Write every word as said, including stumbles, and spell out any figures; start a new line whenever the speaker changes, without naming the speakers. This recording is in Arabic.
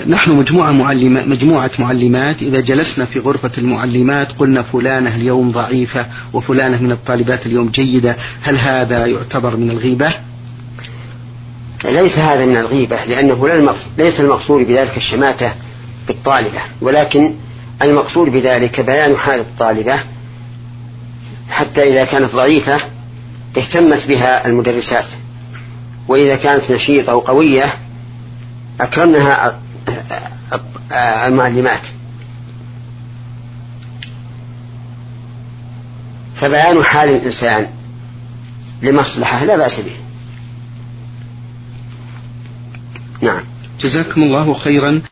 نحن مجموعة معلمات, مجموعة معلمات إذا جلسنا في غرفة المعلمات قلنا فلانة اليوم ضعيفة وفلانة من الطالبات اليوم جيدة، هل هذا يعتبر من الغيبة؟
ليس هذا من الغيبة، لأنه ليس المقصود بذلك الشماتة بالطالبة، ولكن المقصود بذلك بيان حال الطالبة حتى إذا كانت ضعيفة اهتمت بها المدرسات، وإذا كانت نشيطة وقوية أكرمنها المعلمات. فبيان حال الإنسان لمصلحة لا بأس به. نعم.
جزاكم الله خيرا.